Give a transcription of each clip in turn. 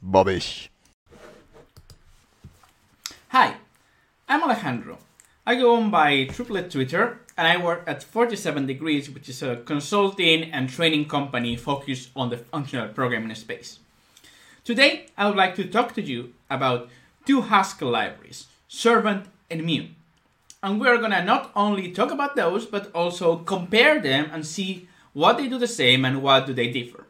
Bobby. Hi, I'm Alejandro. I go on by Triplet Twitter and I work at 47 Degrees, which is a consulting and training company focused on the functional programming space. Today, I would like to talk to you about two Haskell libraries, Servant and Mu. And we're gonna not only talk about those, but also compare them and see what they do the same and what do they differ.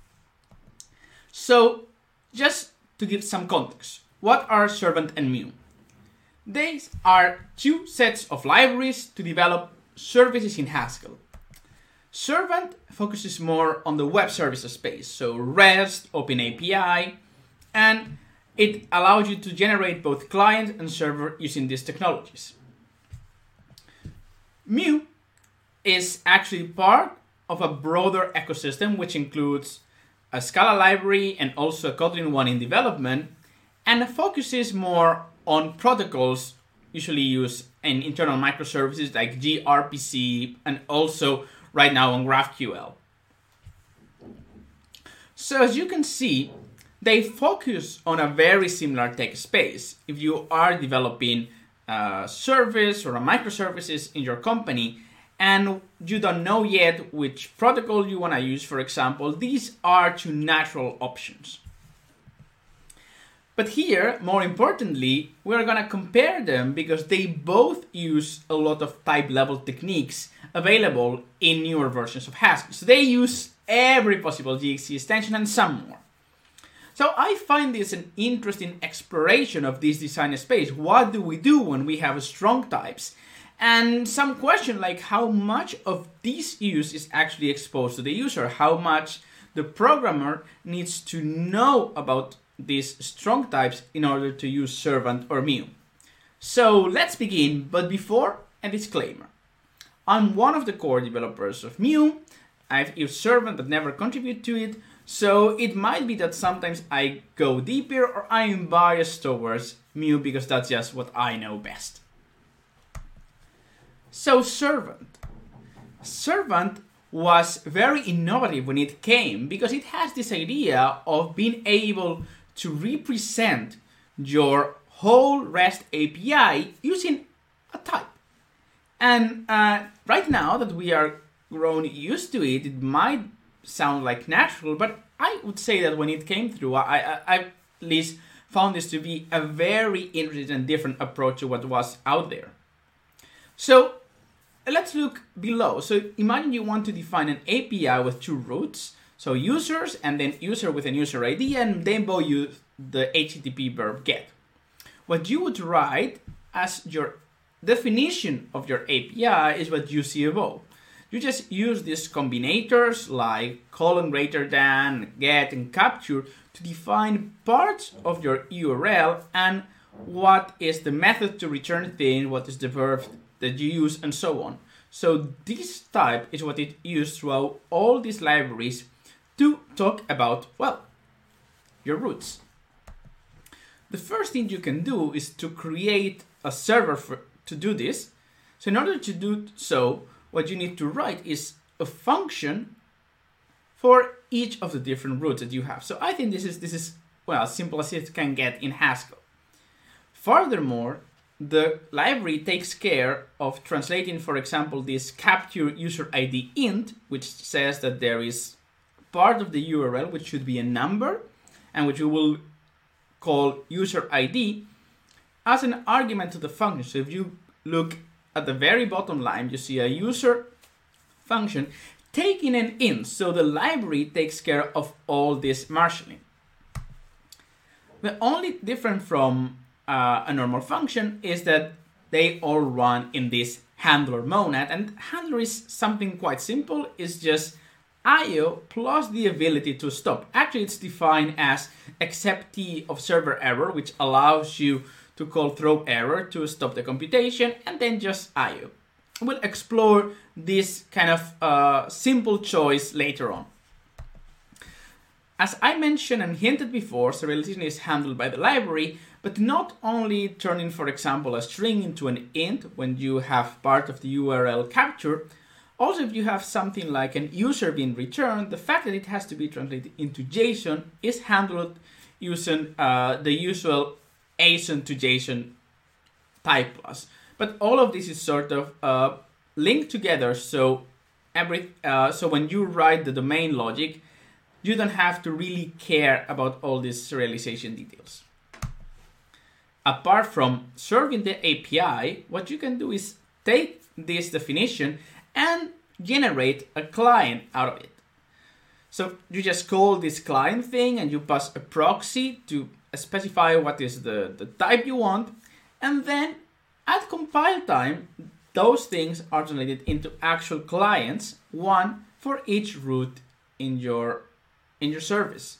So, just to give some context, what are Servant and Mu? These are two sets of libraries to develop services in Haskell. Servant focuses more on the web services space, so REST, OpenAPI, and it allows you to generate both client and server using these technologies. Mu is actually part of a broader ecosystem which includes a Scala library and also a Kotlin one in development, and focuses more on protocols usually used in internal microservices like gRPC and also right now on GraphQL. So as you can see, they focus on a very similar tech space. If you are developing a service or a microservices in your company and you don't know yet which protocol you want to use, for example, these are two natural options. But here, more importantly, we're going to compare them because they both use a lot of type level techniques available in newer versions of Haskell. So they use every possible GXC extension and some more. So I find this an interesting exploration of this design space. What do we do when we have strong types? And some question like how much of this use is actually exposed to the user, how much the programmer needs to know about these strong types in order to use Servant or Mu. So let's begin, but before, a disclaimer. I'm one of the core developers of Mu. I've used Servant but never contributed to it, so it might be that sometimes I go deeper or I'm biased towards Mu because that's just what I know best. So Servant was very innovative when it came because it has this idea of being able to represent your whole REST API using a type. And right now that we are grown used to it, it might sound like natural, but I would say that when it came through, I at least found this to be a very interesting and different approach to what was out there. So let's look below. So imagine you want to define an API with two roots, so users and then user with an user ID, and then both use the HTTP verb get. What you would write as your definition of your API is what you see above. You just use these combinators like : greater than, get, and capture to define parts of your URL and what is the method to return things, what is the verb that you use, and so on. So this type is what it used throughout all these libraries to talk about, well, your roots. The first thing you can do is to create a server to do this. So in order to do so, what you need to write is a function for each of the different roots that you have. So I think this is well, as simple as it can get in Haskell. Furthermore, the library takes care of translating, for example, this capture user ID int, which says that there is part of the URL which should be a number and which we will call user ID as an argument to the function. So if you look at the very bottom line, you see a user function taking an int. So the library takes care of all this marshalling. The only difference from a normal function is that they all run in this handler monad, and handler is something quite simple. It's just IO plus the ability to stop. Actually, it's defined as except T of server error, which allows you to call throw error to stop the computation, and then just IO. We'll explore this kind of simple choice later on. As I mentioned and hinted before, serialization is handled by the library, but not only turning, for example, a string into an int when you have part of the URL captured, Also, if you have something like an user being returned, the fact that it has to be translated into JSON is handled using the usual ASON to JSON type class. But all of this is sort of linked together, so when you write the domain logic, you don't have to really care about all these serialization details. Apart from serving the API, what you can do is take this definition and generate a client out of it. So you just call this client thing and you pass a proxy to specify what is the type you want. And then at compile time, those things are translated into actual clients, one for each route in your service.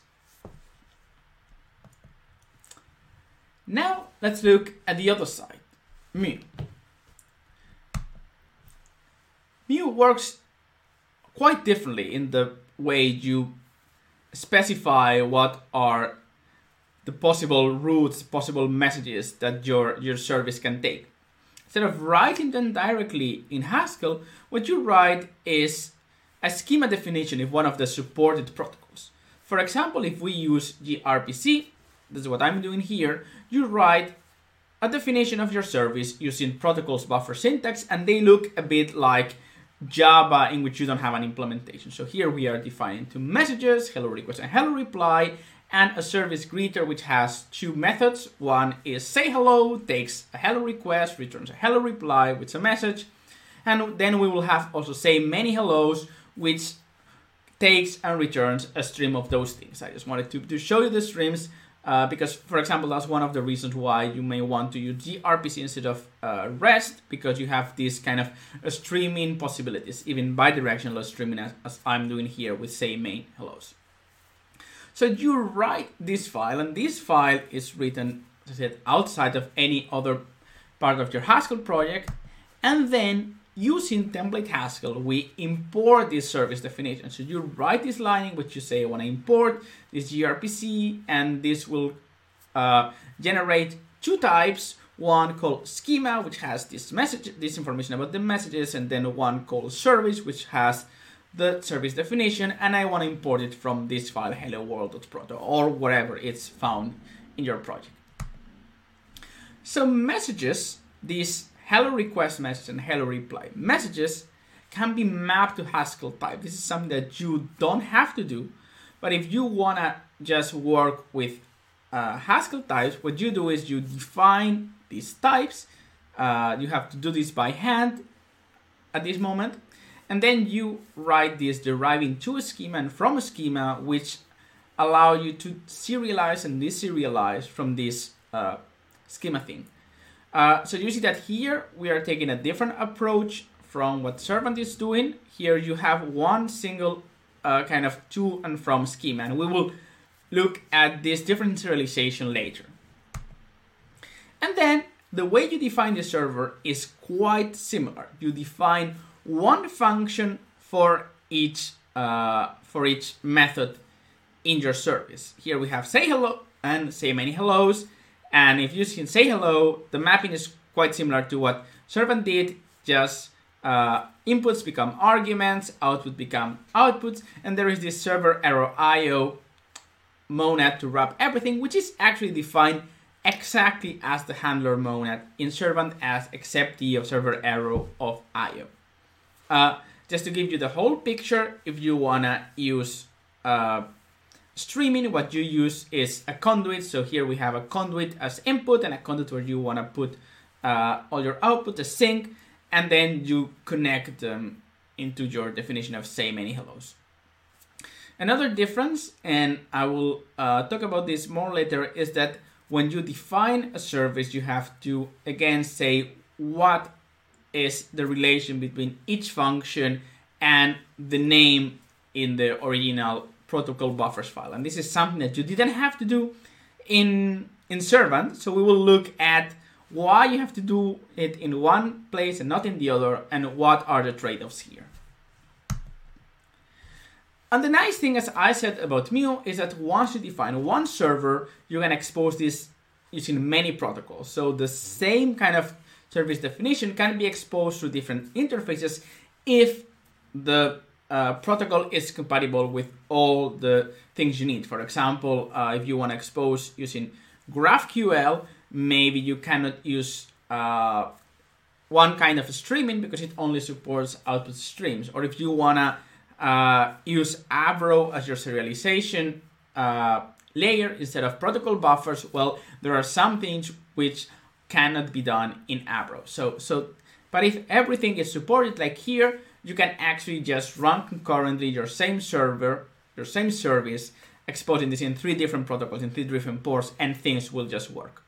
Now let's look at the other side, Mu. Mu works quite differently in the way you specify what are the possible routes, possible messages that your service can take. Instead of writing them directly in Haskell, what you write is a schema definition of one of the supported protocols. For example, if we use gRPC, this is what I'm doing here, you write a definition of your service using protocols buffer syntax, and they look a bit like Java in which you don't have an implementation. So here we are defining two messages, hello request and hello reply, and a service greeter which has two methods. One is say hello, takes a hello request, returns a hello reply with a message. And then we will have also say many hellos, which takes and returns a stream of those things. I just wanted to show you the streams because, for example, that's one of the reasons why you may want to use gRPC instead of REST, because you have these kind of streaming possibilities, even bidirectional streaming as I'm doing here with say main hellos. So you write this file, and this file is written, as I said, outside of any other part of your Haskell project, and then using template Haskell, we import this service definition. So you write this line in which you say, I want to import this gRPC, and this will generate two types. One called schema, which has this message, this information about the messages, and then one called service, which has the service definition, and I want to import it from this file, hello world.proto, or wherever it's found in your project. So messages, these hello request message and hello reply messages, can be mapped to Haskell type. This is something that you don't have to do, but if you want to just work with Haskell types, what you do is you define these types. You have to do this by hand at this moment, and then you write this deriving to a schema and from a schema, which allow you to serialize and deserialize from this schema thing. So you see that here we are taking a different approach from what Servant is doing. Here you have one single kind of to and from schema, and we will look at this different serialization later. And then the way you define the server is quite similar. You define one function for each method in your service. Here we have say hello and say many hellos. And if you can say hello, the mapping is quite similar to what Servant did, just inputs become arguments, output become outputs, and there is this server arrow IO monad to wrap everything, which is actually defined exactly as the handler monad in Servant as acceptee of server arrow of IO. Just to give you the whole picture, if you wanna use streaming, what you use is a conduit. So here we have a conduit as input and a conduit where you want to put all your output, a sink, and then you connect them into your definition of say many hellos. Another difference, and I will talk about this more later, is that when you define a service, you have to again say what is the relation between each function and the name in the original protocol buffers file. And this is something that you didn't have to do in Servant. So we will look at why you have to do it in one place and not in the other, and what are the trade-offs here. And the nice thing, as I said about Mu, is that once you define one server, you can expose this using many protocols. So the same kind of service definition can be exposed to different interfaces if the protocol is compatible with all the things you need. For example, if you want to expose using GraphQL, maybe you cannot use one kind of streaming because it only supports output streams. Or if you want to use Avro as your serialization layer instead of protocol buffers, well, there are some things which cannot be done in Avro. But if everything is supported, like here, you can actually just run concurrently your same server, your same service, exposing this in 3 different protocols, in 3 different ports, and things will just work.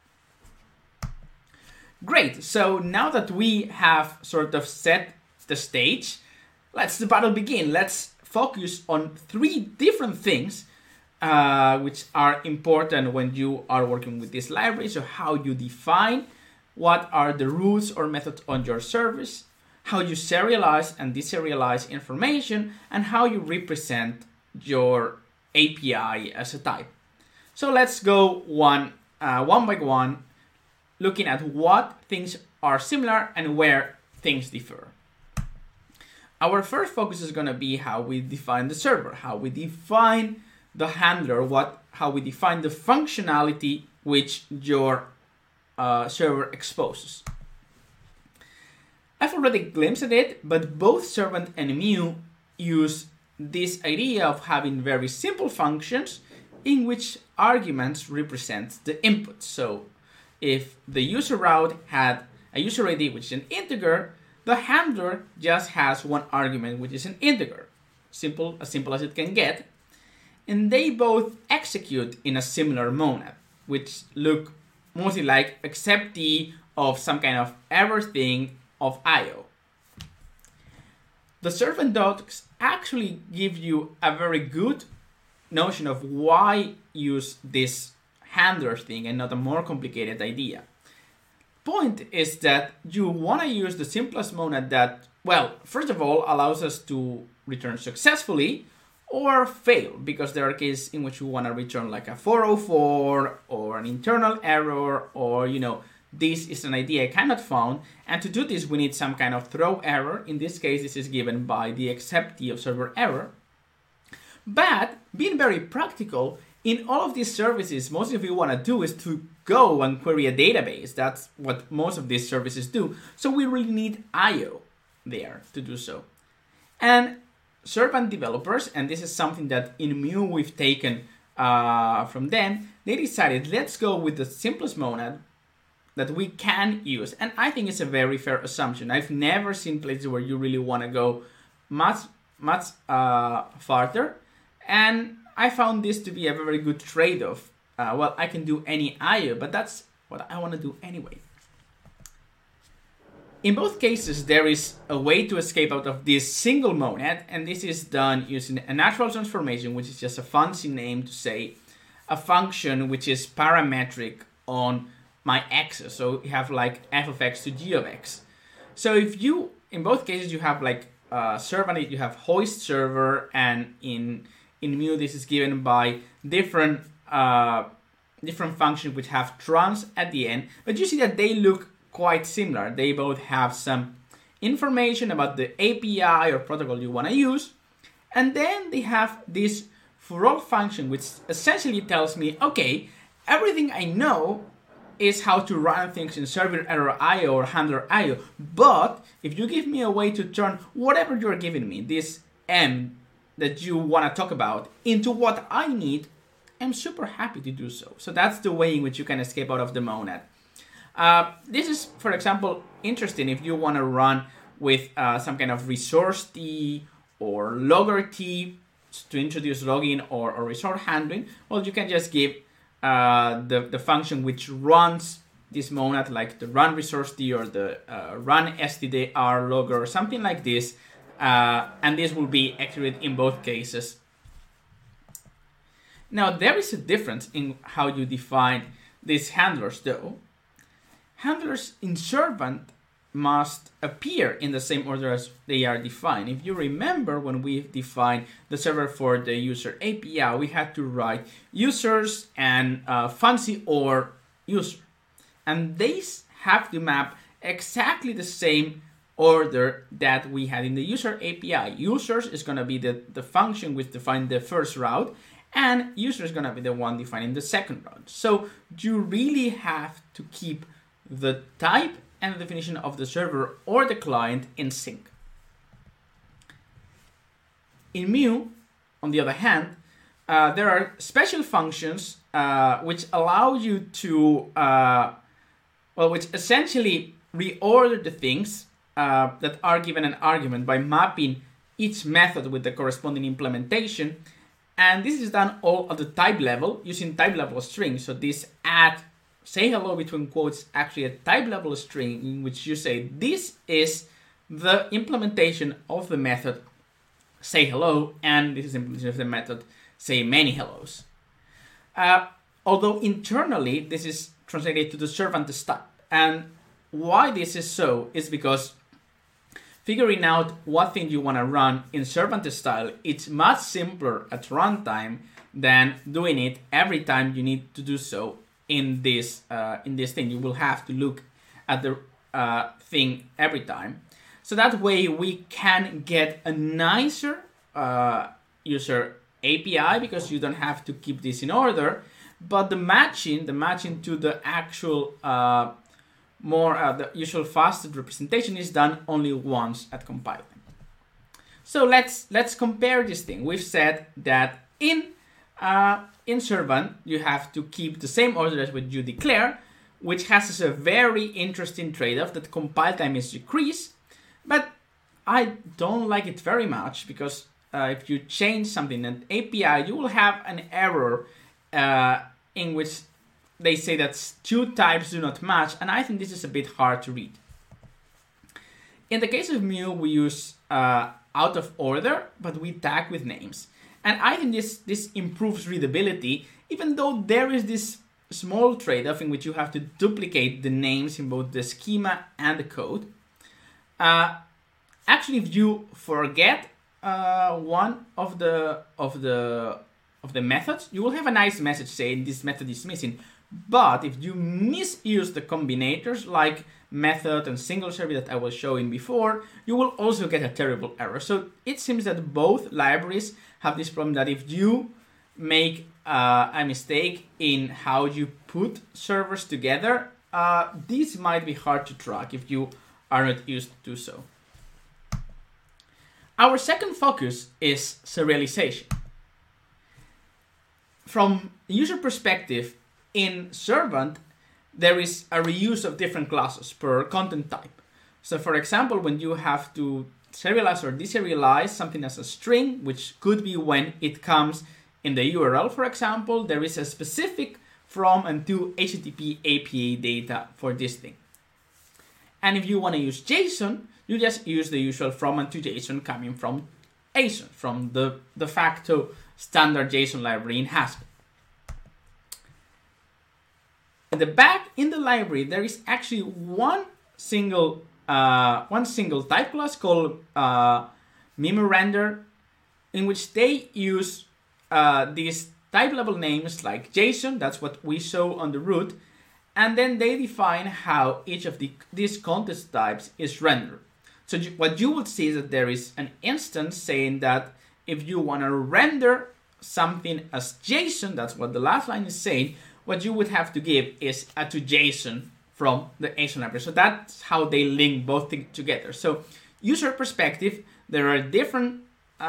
Great, so now that we have sort of set the stage, let's the battle begin. Let's focus on 3 different things which are important when you are working with this library. So how you define what are the rules or methods on your service, how you serialize and deserialize information, and how you represent your API as a type. So let's go one by one, looking at what things are similar and where things differ. Our first focus is going to be how we define the server, how we define the handler, how we define the functionality which your server exposes. I've already glimpsed at it, but both Servant and Mu use this idea of having very simple functions in which arguments represent the input. So if the user route had a user ID which is an integer, the handler just has one argument which is an integer. As simple as it can get. And they both execute in a similar monad, which look mostly like acceptee of some kind of error thing of I/O. The servant docs actually give you a very good notion of why use this handler thing and not a more complicated idea. Point is that you want to use the simplest monad that, well, first of all, allows us to return successfully or fail, because there are cases in which we want to return like a 404 or an internal error, or, this is an ID I cannot found. And to do this, we need some kind of throw error. In this case, this is given by the acceptee of server error. But being very practical, in all of these services, most of you want to do is to go and query a database. That's what most of these services do. So we really need I/O there to do so. And Servant developers, and this is something that in Mu we've taken from them, they decided let's go with the simplest monad that we can use. And I think it's a very fair assumption. I've never seen places where you really want to go much farther. And I found this to be a very good trade-off. Well, I can do any I/O, but that's what I want to do anyway. In both cases, there is a way to escape out of this single monad, and this is done using a natural transformation, which is just a fancy name to say a function which is parametric on my x's. So you have like f of x to g of x. So if you, in both cases, you have like servant, you have hoist server, and in Mu this is given by different functions which have trans at the end, but you see that they look quite similar. They both have some information about the API or protocol you want to use, and then they have this for all function which essentially tells me, okay, everything I know is how to run things in server error I/O or handler I/O, but if you give me a way to turn whatever you're giving me, this M that you want to talk about, into what I need, I'm super happy to do so. So that's the way in which you can escape out of the monad. This is, for example, interesting if you want to run with some kind of resource T or logger T to introduce logging or resource handling. Well, you can just give the function which runs this monad, like the run resource T or the run stdr logger or something like this, and this will be accurate in both cases. Now, there is a difference in how you define these handlers, though. Handlers in Servant must appear in the same order as they are defined. If you remember, when we defined the server for the user API, we had to write users and fancy or user. And these have to map exactly the same order that we had in the user API. Users is going to be the function which defines the first route, and user is going to be the one defining the second route. So you really have to keep the type and the definition of the server or the client in sync. In Mu, on the other hand, there are special functions which allow you to, which essentially reorder the things that are given an argument by mapping each method with the corresponding implementation. And this is done all at the type level using type level string. So this add say hello between quotes actually a type level string in which you say this is the implementation of the method say hello, and this is the implementation of the method say many hellos. Although internally this is translated to the Cervantes type. And why this is so is because figuring out what thing you want to run in Cervantes style, it's much simpler at runtime than doing it every time you need to do so in this thing. You will have to look at the thing every time. So that way we can get a nicer user API because you don't have to keep this in order. But the matching to the actual the usual faceted representation is done only once at compiling. So let's compare this thing. We've said that in Servant you have to keep the same order as what you declare, which has a very interesting trade-off that compile time is decreased. But I don't like it very much because if you change something in API, you will have an error in which they say that two types do not match, and I think this is a bit hard to read. In the case of Mu, we use out of order, but we tag with names. And I think this improves readability, even though there is this small trade-off in which you have to duplicate the names in both the schema and the code. Actually, if you forget one of the methods, you will have a nice message saying this method is missing. But if you misuse the combinators like method and single service that I was showing before, you will also get a terrible error. So it seems that both libraries have this problem that if you make a mistake in how you put servers together, this might be hard to track if you are not used to do so. Our second focus is serialization. From user perspective, in Servant, there is a reuse of different classes per content type. So for example, when you have to serialize or deserialize something as a string, which could be when it comes in the URL, for example, there is a specific from and to HTTP API data for this thing. And if you want to use JSON, you just use the usual from and to JSON coming from ASON, from the de facto standard JSON library in Haskell. At the back in the library, there is actually one single type class called MemoRender, in which they use these type level names like JSON. That's what we show on the root, and then they define how each of these context types is rendered. So what you would see is that there is an instance saying that if you want to render something as JSON, that's what the last line is saying, what you would have to give is a to JSON from the ASON library. So that's how they link both things together. So user perspective, there are different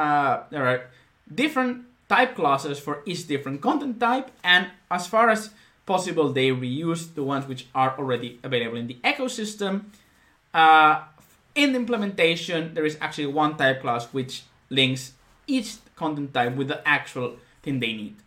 type classes for each different content type, and as far as possible, they reuse the ones which are already available in the ecosystem. In the implementation, there is actually one type class which links each content type with the actual thing they need.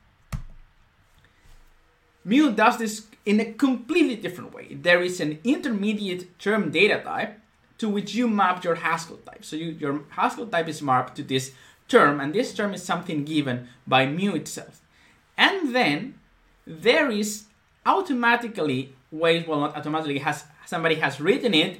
Mu does this in a completely different way. There is an intermediate term data type to which you map your Haskell type. So your Haskell type is mapped to this term, and this term is something given by Mu itself. And then there is automatically ways, well, not automatically, somebody has written it,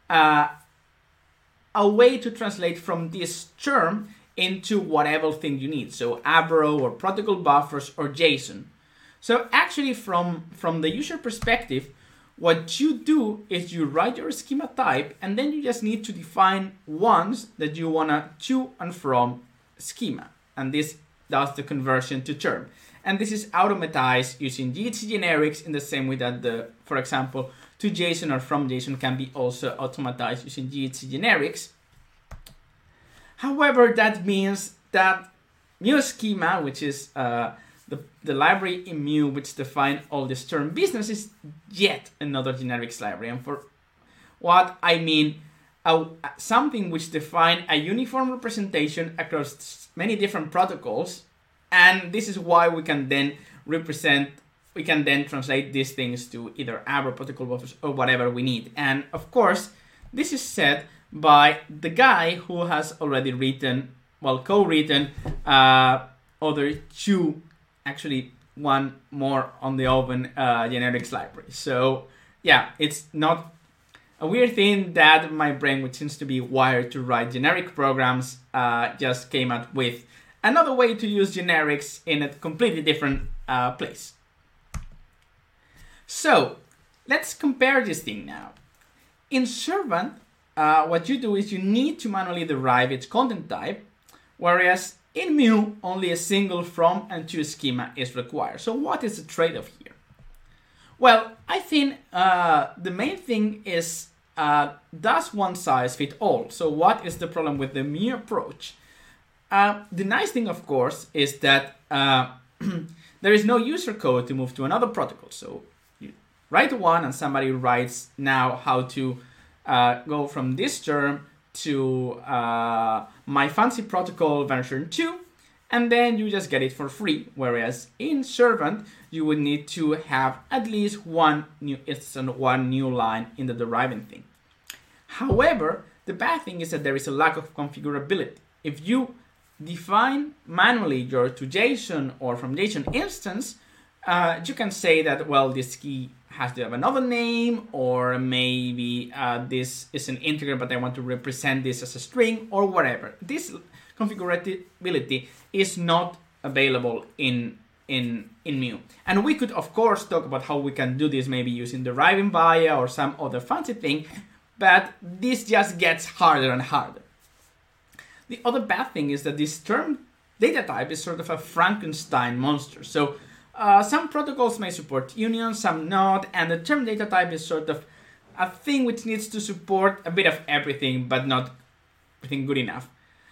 a way to translate from this term into whatever thing you need. So Avro or protocol buffers or JSON. So actually from the user perspective, what you do is you write your schema type, and then you just need to define ones that you want to and from schema. And this does the conversion to term. And this is automatized using GHC generics in the same way that for example, to JSON or from JSON can be also automatized using GHC generics. However, that means that Mu schema, which is the library in Mu which define all this term business, is yet another generics library. And for what I mean, something which define a uniform representation across many different protocols. And this is why we can then translate these things to either Avro protocol buffers or whatever we need. And of course, this is said by the guy who has already co-written other two, actually one more on the open generics library. So yeah, it's not a weird thing that my brain, which seems to be wired to write generic programs, just came up with another way to use generics in a completely different place. So let's compare this thing now. In Servant, what you do is you need to manually derive its content type, whereas in Mu, only a single from and to schema is required. So what is the trade-off here? Well, I think the main thing is, does one size fit all? So what is the problem with the Mu approach? The nice thing, of course, is that there is no user code to move to another protocol. So you write one and somebody writes now how to go from this term to my fancy protocol version 2, and then you just get it for free. Whereas in Servant, you would need to have at least one new instance, one new line in the deriving thing. However, the bad thing is that there is a lack of configurability. If you define manually your to JSON or from JSON instance, you can say that, well, this key has to have another name, or maybe this is an integer, but I want to represent this as a string or whatever. This configurability is not available in Mu. And we could, of course, talk about how we can do this, maybe using deriving via or some other fancy thing, but this just gets harder and harder. The other bad thing is that this term data type is sort of a Frankenstein monster. So some protocols may support unions, some not, and the term data type is sort of a thing which needs to support a bit of everything, but not everything good enough.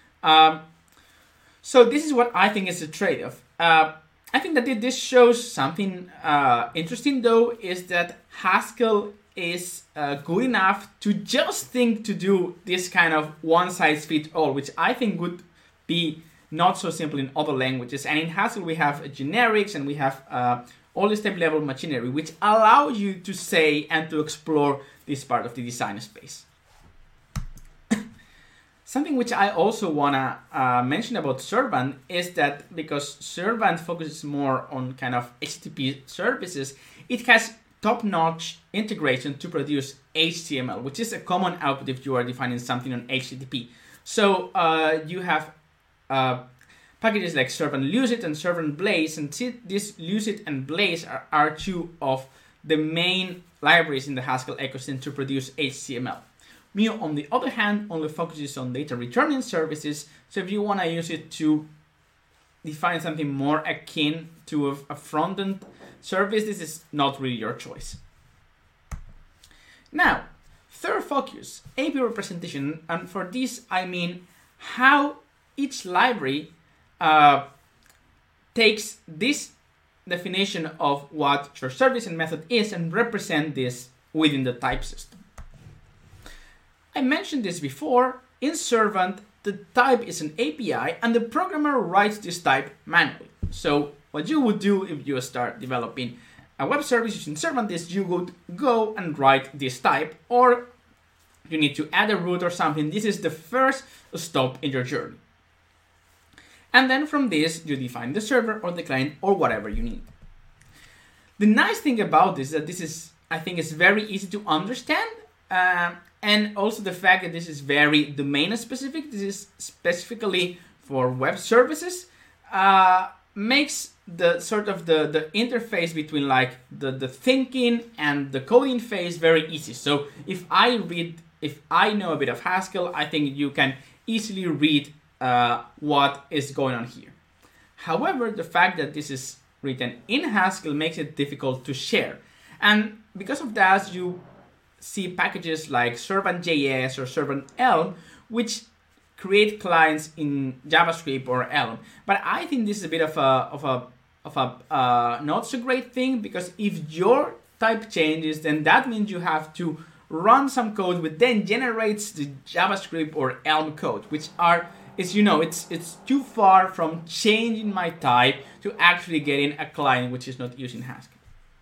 So this is what I think is a trade-off. I think that this shows something interesting, though, is that Haskell is good enough to just think to do this kind of one-size-fits-all, which I think would be not so simple in other languages. And in Haskell, we have generics and we have all this type-level machinery, which allow you to say and to explore this part of the design space. Something which I also want to mention about Servant is that because Servant focuses more on kind of HTTP services, it has top-notch integration to produce HTML, which is a common output if you are defining something on HTTP. So you have packages like Servant Lucid and Servant Blaze, and this Lucid and Blaze are two of the main libraries in the Haskell ecosystem to produce HTML. Mu, on the other hand, only focuses on data returning services. So if you want to use it to define something more akin to a front-end service, this is not really your choice. Now, third focus, API representation. And for this, I mean how each library takes this definition of what your service and method is and represent this within the type system. I mentioned this before. In Servant, the type is an API and the programmer writes this type manually. So what you would do if you start developing a web service using Servant is you would go and write this type, or you need to add a root or something. This is the first stop in your journey. And then from this, you define the server or the client or whatever you need. The nice thing about this is that this is, I think, is very easy to understand. And also the fact that this is very domain specific, this is specifically for web services, makes the sort of the interface between like the thinking and the coding phase very easy. So if I know a bit of Haskell, I think you can easily read what is going on here. However, the fact that this is written in Haskell makes it difficult to share. And because of that, you see packages like Servant.js or Servant Elm, which create clients in JavaScript or Elm. But I think this is a bit of a not so great thing, because if your type changes, then that means you have to run some code which then generates the JavaScript or Elm code, which it's too far from changing my type to actually getting a client which is not using Haskell.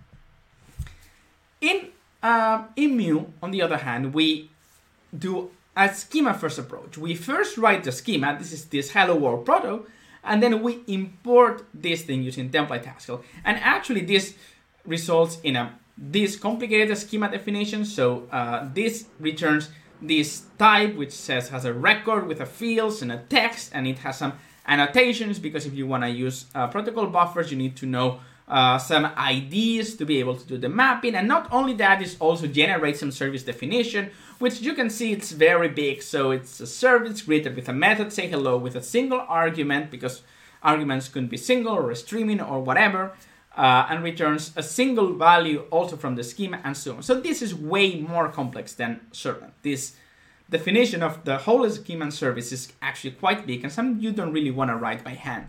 In Mu, on the other hand, we do a schema-first approach. We first write the schema. This is this hello world proto, and then we import this thing using template Haskell. And actually, this results in this complicated schema definition. So this returns this type, which has a record with a fields and a text, and it has some annotations, because if you want to use protocol buffers, you need to know some IDs to be able to do the mapping. And not only that, it also generates some service definition, which you can see it's very big. So it's a service greeted with a method, say hello, with a single argument, because arguments could be single or streaming or whatever, and returns a single value also from the schema and so on. So this is way more complex than Servant. This definition of the whole schema and service is actually quite big, and some you don't really want to write by hand.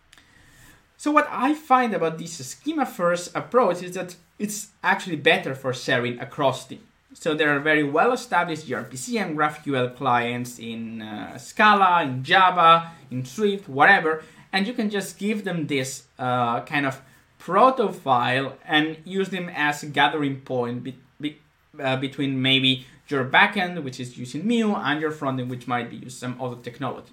So what I find about this schema-first approach is that it's actually better for sharing across teams. So there are very well-established gRPC and GraphQL clients in Scala, in Java, in Swift, whatever, and you can just give them this kind of proto file and use them as a gathering point between maybe your backend, which is using Mu, and your frontend, which might be using some other technology.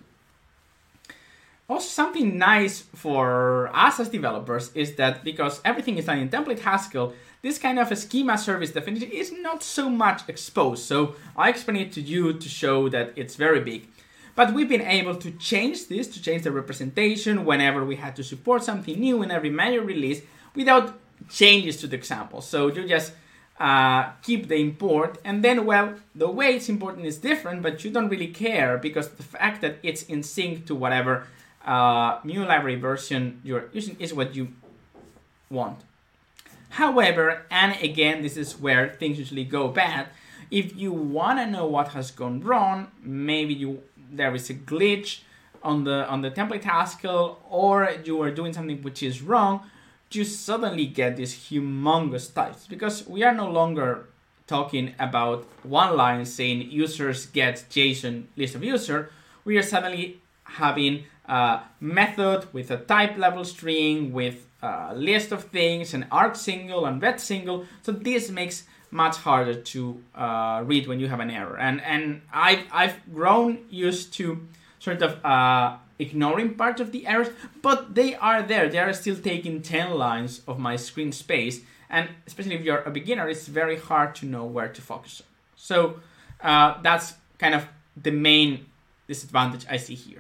Also, something nice for us as developers is that because everything is done in template Haskell, this kind of a schema service definition is not so much exposed. So I explain it to you to show that it's very big. But we've been able to change this, to change the representation whenever we had to support something new in every major release without changes to the example. So you just keep the import, and then, well, the way it's important is different, but you don't really care, because the fact that it's in sync to whatever Mu library version you're using is what you want. However, and again, this is where things usually go bad. If you want to know what has gone wrong, maybe there is a glitch on the template Haskell, or you are doing something which is wrong, you suddenly get these humongous types, because we are no longer talking about one line saying users get JSON list of user. We are suddenly having a method with a type level string, with a list of things, an arg single and ret single. So this makes much harder to read when you have an error. And I've grown used to sort of ignoring part of the errors, but they are there. They are still taking 10 lines of my screen space. And especially if you're a beginner, it's very hard to know where to focus on. So that's kind of the main disadvantage I see here.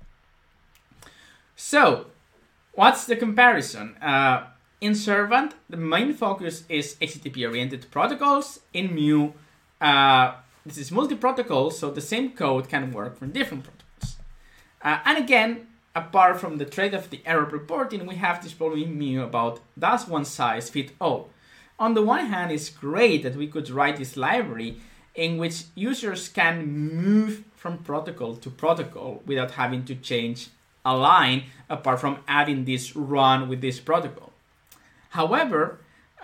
So what's the comparison? In Servant, the main focus is HTTP-oriented protocols. In Mu, this is multi-protocol, so the same code can work for different protocols. And again, apart from the trade of the error reporting, we have this problem in Mu about does one size fit all? On the one hand, it's great that we could write this library in which users can move from protocol to protocol without having to change a line, apart from adding this run with this protocol. However,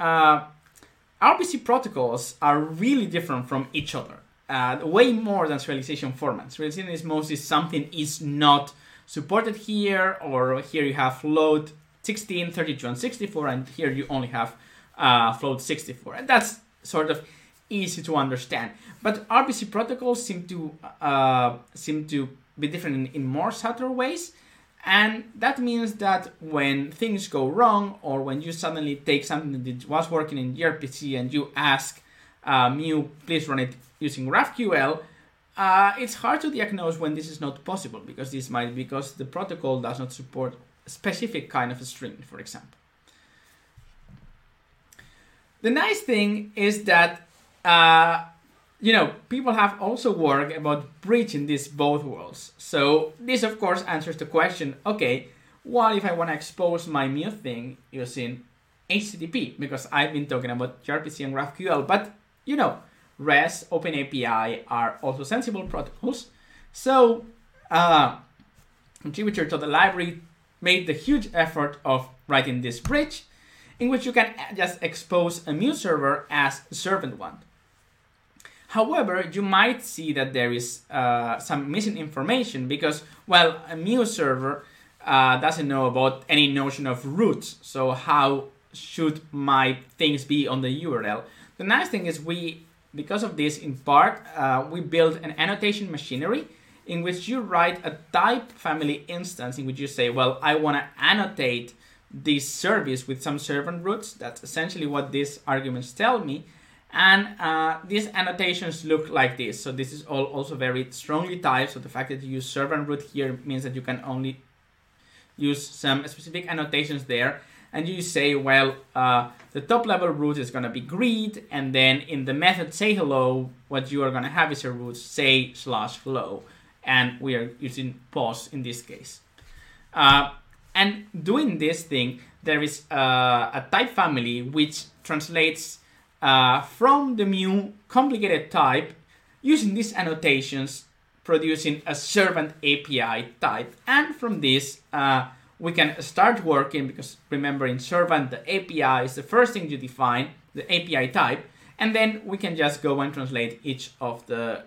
RPC protocols are really different from each other, way more than serialization formats. Serialization is mostly something is not supported here, or here you have float 16, 32, and 64, and here you only have float 64. And that's sort of easy to understand. But RPC protocols seem to be different in more subtle ways. And that means that when things go wrong, or when you suddenly take something that was working in gRPC and you ask Mu, please run it using GraphQL, it's hard to diagnose when this is not possible, because this might be because the protocol does not support specific kind of a string, for example. The nice thing is that people have also worked about bridging these both worlds. So this, of course, answers the question, okay, what if I want to expose my Mu thing using HTTP? Because I've been talking about gRPC and GraphQL, but REST, OpenAPI are also sensible protocols. So contributor to the library made the huge effort of writing this bridge in which you can just expose a Mu server as a servant one. However, you might see that there is some missing information because, well, a Mu server doesn't know about any notion of roots. So how should my things be on the URL? The nice thing is because of this, in part, we built an annotation machinery in which you write a type family instance in which you say, well, I want to annotate this service with some servant roots. That's essentially what these arguments tell me. And these annotations look like this. So this is all also very strongly typed. So the fact that you use servant root here means that you can only use some specific annotations there. And you say, well, the top level root is going to be greet. And then in the method say hello, what you are going to have is a root say/hello. And we are using pause in this case. And doing this thing, there is a type family which translates from the Mu complicated type using these annotations, producing a servant API type. And from this, we can start working, because remember, in servant, the API is the first thing you define, the API type, and then we can just go and translate each of the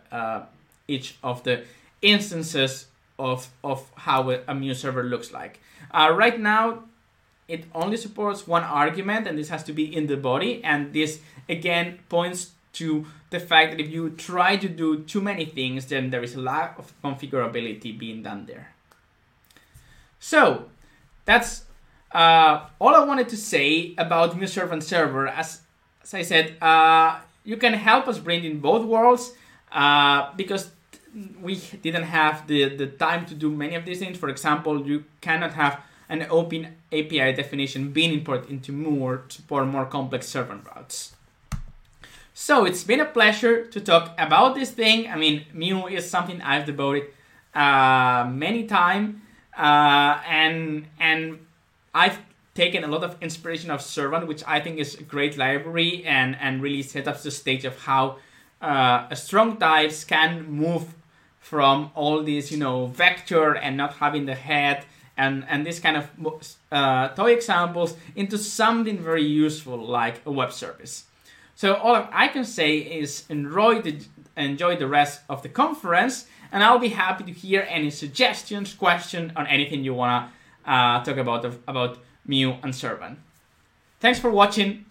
instances of how a Mu server looks like. Right now, it only supports one argument, and this has to be in the body. And this, again, points to the fact that if you try to do too many things, then there is a lack of configurability being done there. So that's all I wanted to say about Mu servant server. As I said, you can help us bring in both worlds because we didn't have the time to do many of these things. For example, you cannot have an open API definition being imported into Mu or support more complex servant routes. So it's been a pleasure to talk about this thing. I mean, Mu is something I've devoted many time, and I've taken a lot of inspiration of Servant, which I think is a great library and really set up the stage of how strong types can move from all these, vector and not having the head and this kind of toy examples into something very useful like a web service. So all I can say is enjoy the rest of the conference, and I'll be happy to hear any suggestions, questions on anything you want to talk about Mu and Servant. Thanks for watching.